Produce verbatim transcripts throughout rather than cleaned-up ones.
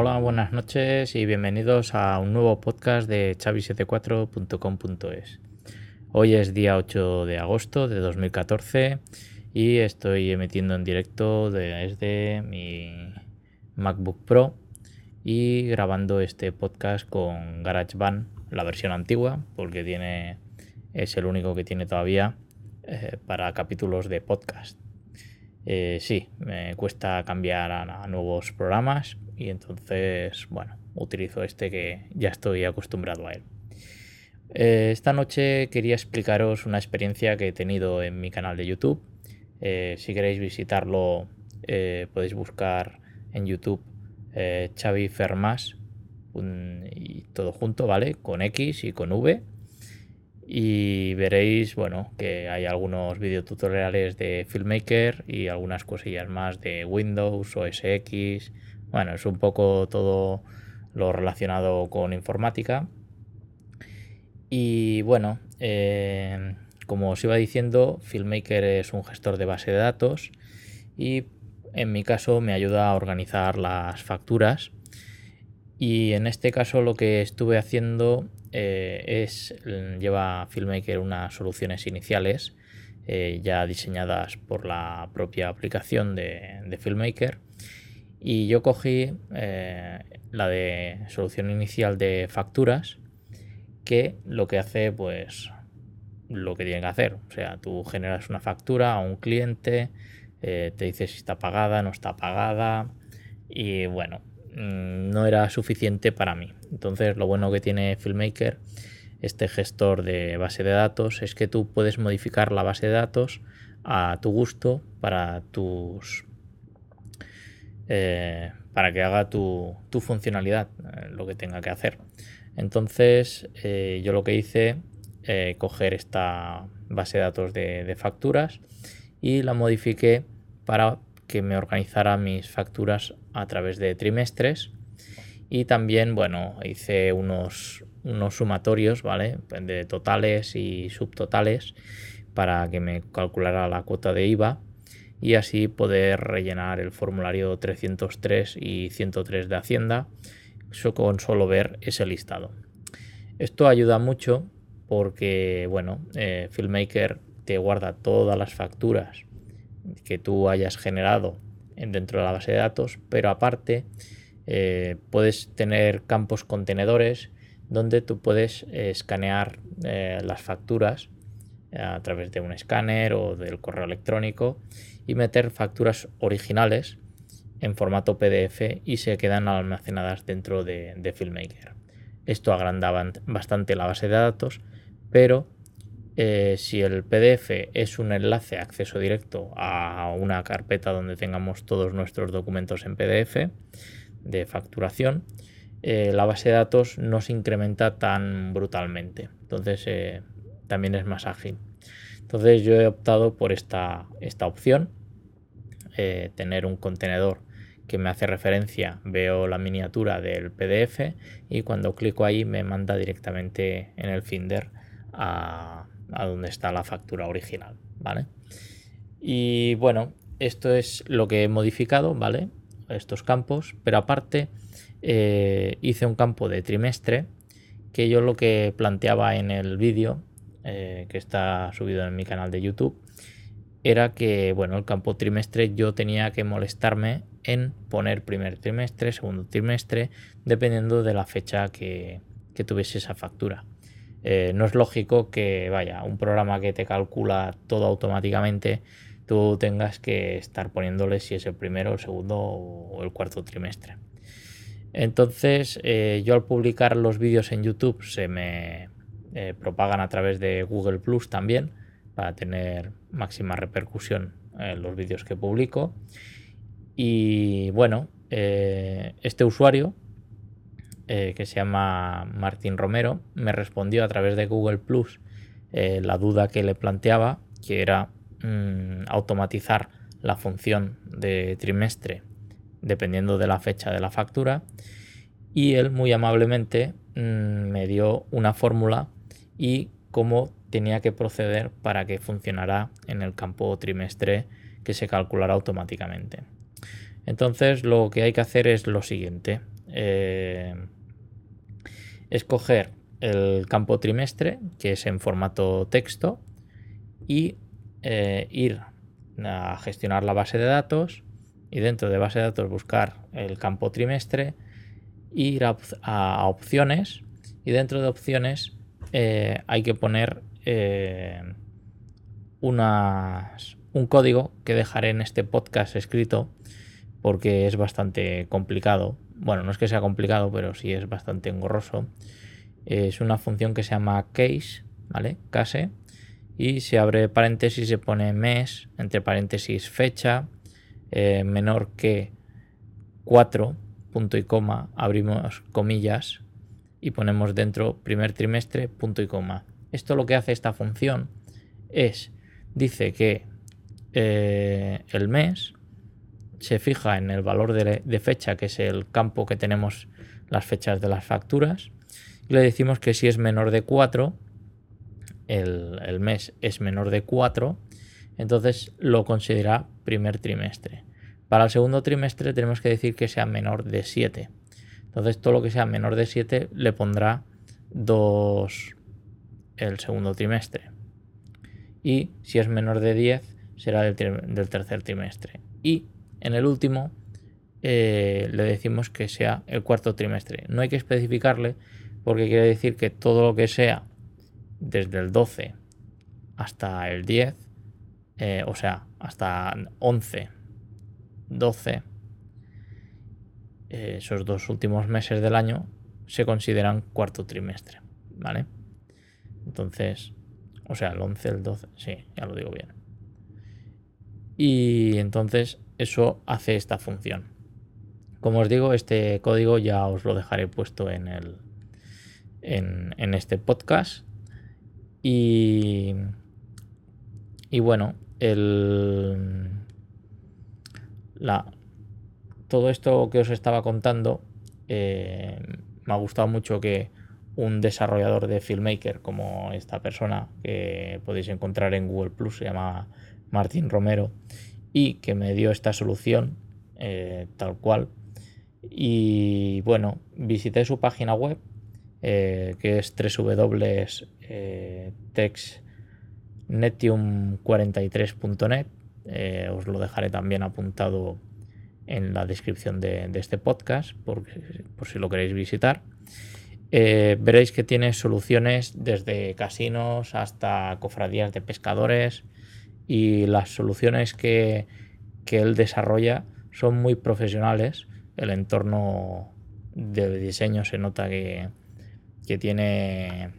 Hola, buenas noches y bienvenidos a un nuevo podcast de Xavi setenta y cuatro punto com punto es. Hoy es día ocho de agosto de dos mil catorce y estoy emitiendo en directo desde mi MacBook Pro y grabando este podcast con GarageBand, la versión antigua, porque tiene, es el único que tiene todavía eh, para capítulos de podcast. Eh, sí, me cuesta cambiar a, a nuevos programas y entonces, bueno, utilizo este que ya estoy acostumbrado a él. Eh, esta noche quería explicaros una experiencia que he tenido en mi canal de YouTube. Eh, si queréis visitarlo, eh, podéis buscar en YouTube eh, Xavi Fermás un, y todo junto, ¿vale? Con X y con V. Y veréis, bueno, que hay algunos videotutoriales de Filmmaker y algunas cosillas más de Windows, O S X. Bueno, es un poco todo lo relacionado con informática. Y bueno, eh, como os iba diciendo, Filmmaker es un gestor de base de datos y en mi caso me ayuda a organizar las facturas. Y en este caso lo que estuve haciendo eh, es, lleva Filmmaker unas soluciones iniciales eh, ya diseñadas por la propia aplicación de, de Filmmaker. Y yo cogí eh, la de solución inicial de facturas, que lo que hace, pues, lo que tiene que hacer. O sea, tú generas una factura a un cliente, eh, te dice si está pagada, no está pagada, y bueno, no era suficiente para mí. Entonces, lo bueno que tiene Filmmaker, este gestor de base de datos, es que tú puedes modificar la base de datos a tu gusto para tus eh, para que haga tu, tu funcionalidad, eh, lo que tenga que hacer. Entonces, eh, yo lo que hice, eh, coger esta base de datos de, de facturas y la modifiqué para que me organizara mis facturas a través de trimestres. Y también, bueno, hice unos, unos sumatorios, ¿vale? De totales y subtotales para que me calculara la cuota de I V A y así poder rellenar el formulario trescientos tres y ciento tres de Hacienda con solo ver ese listado. Esto ayuda mucho porque, bueno, eh, Filmmaker te guarda todas las facturas que tú hayas generado dentro de la base de datos, pero aparte eh, puedes tener campos contenedores donde tú puedes eh, escanear eh, las facturas a través de un escáner o del correo electrónico y meter facturas originales en formato P D F y se quedan almacenadas dentro de, de Filmmaker. Esto agranda bastante la base de datos, pero eh, si el P D F es un enlace de acceso directo a una carpeta donde tengamos todos nuestros documentos en P D F de facturación, eh, la base de datos no se incrementa tan brutalmente. Entonces eh, también es más ágil. Entonces yo he optado por esta, esta opción, eh, tener un contenedor que me hace referencia, veo la miniatura del P D F y cuando clico ahí me manda directamente en el Finder a, a donde está la factura original, ¿vale? Y bueno, esto es lo que he modificado, ¿vale? Estos campos, pero aparte eh, hice un campo de trimestre que yo lo que planteaba en el vídeo eh, que está subido en mi canal de YouTube era que, bueno, el campo trimestre yo tenía que molestarme en poner primer trimestre, segundo trimestre, dependiendo de la fecha que, que tuviese esa factura. Eh, no es lógico que, vaya, un programa que te calcula todo automáticamente, tú tengas que estar poniéndole si es el primero, el segundo o el cuarto trimestre. Entonces, eh, yo al publicar los vídeos en YouTube se me eh, propagan a través de Google Plus también, para tener máxima repercusión en los vídeos que publico. Y bueno, eh, este usuario eh, que se llama Martín Romero me respondió a través de Google Plus eh, la duda que le planteaba, que era mmm, automatizar la función de trimestre dependiendo de la fecha de la factura, y él muy amablemente mmm, me dio una fórmula y cómo tenía que proceder para que funcionara en el campo trimestre que se calculará automáticamente. Entonces lo que hay que hacer es lo siguiente: eh, escoger el campo trimestre, que es en formato texto, y eh, ir a gestionar la base de datos, y dentro de base de datos buscar el campo trimestre, ir a, a, a opciones, y dentro de opciones eh, hay que poner eh, unas, un código que dejaré en este podcast escrito, porque es bastante complicado. Bueno, no es que sea complicado, pero sí es bastante engorroso. Es una función que se llama case, ¿vale? Case, y se abre paréntesis, se pone mes, entre paréntesis fecha, eh, menor que cuatro, punto y coma, abrimos comillas y ponemos dentro primer trimestre, punto y coma. Esto lo que hace esta función es, dice que eh, el mes se fija en el valor de, de fecha, que es el campo que tenemos las fechas de las facturas, y le decimos que si es menor de cuatro, el, el mes es menor de cuatro, entonces lo considera primer trimestre. Para el segundo trimestre tenemos que decir que sea menor de siete. Entonces todo lo que sea menor de siete le pondrá dos el segundo trimestre. Y si es menor de diez será del, del tercer trimestre. Y en el último eh, le decimos que sea el cuarto trimestre. No hay que especificarle, porque quiere decir que todo lo que sea desde el doce hasta el diez, eh, o sea, hasta once, doce, eh, esos dos últimos meses del año se consideran cuarto trimestre, ¿vale? Entonces, o sea, el once, el doce, sí, ya lo digo bien. Y entonces eso hace esta función. Como os digo, este código ya os lo dejaré puesto en el en, en este podcast. Y, y bueno, el, la, todo esto que os estaba contando, eh, me ha gustado mucho que un desarrollador de FiLMaker como esta persona que podéis encontrar en Google Plus, se llama Martín Romero, y que me dio esta solución eh, tal cual. Y bueno, visité su página web, eh, que es doble u doble u doble u punto text netium cuarenta y tres punto net. Eh, os lo dejaré también apuntado en la descripción de, de este podcast, por, por si lo queréis visitar. Eh, veréis que tiene soluciones desde casinos hasta cofradías de pescadores, y las soluciones que, que él desarrolla son muy profesionales. El entorno de diseño se nota que, que tiene,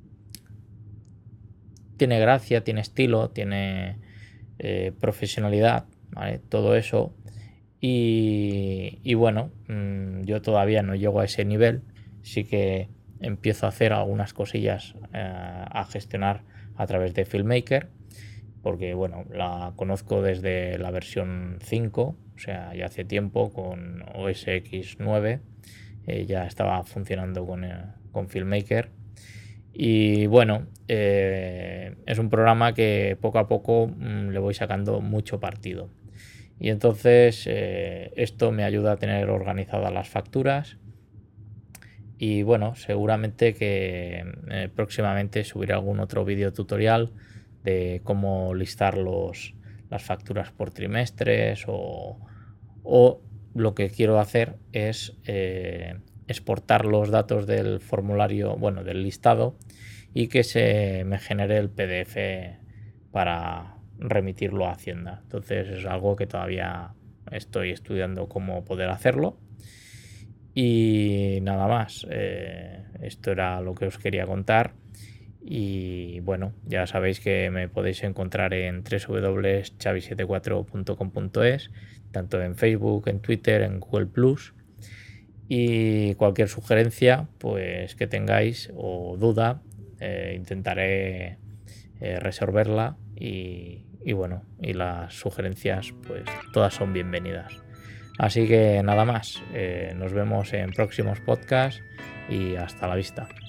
tiene gracia, tiene estilo, tiene eh, profesionalidad, ¿vale? Todo eso. Y, y bueno, mmm, yo todavía no llego a ese nivel. Sí que empiezo a hacer algunas cosillas eh, a gestionar a través de FiLMaker, porque bueno, la conozco desde la versión cinco, o sea, ya hace tiempo, con O S X nueve, eh, ya estaba funcionando con, eh, con FiLMaker. Y bueno, eh, es un programa que poco a poco mmm, le voy sacando mucho partido. Y entonces eh, esto me ayuda a tener organizadas las facturas. Y bueno, seguramente que eh, próximamente subiré algún otro vídeo tutorial de cómo listar los, las facturas por trimestres, o, o lo que quiero hacer es eh, exportar los datos del formulario, bueno, del listado, y que se me genere el P D F para remitirlo a Hacienda. Entonces es algo que todavía estoy estudiando cómo poder hacerlo. Y nada más, eh, esto era lo que os quería contar. Y bueno, ya sabéis que me podéis encontrar en doble u doble u doble u punto xavi setenta y cuatro punto com punto es, tanto en Facebook, en Twitter, en Google Plus. Y cualquier sugerencia pues que tengáis o duda, eh, intentaré eh, resolverla. Y, y bueno, y las sugerencias pues todas son bienvenidas. Así que nada más, eh, nos vemos en próximos podcasts y hasta la vista.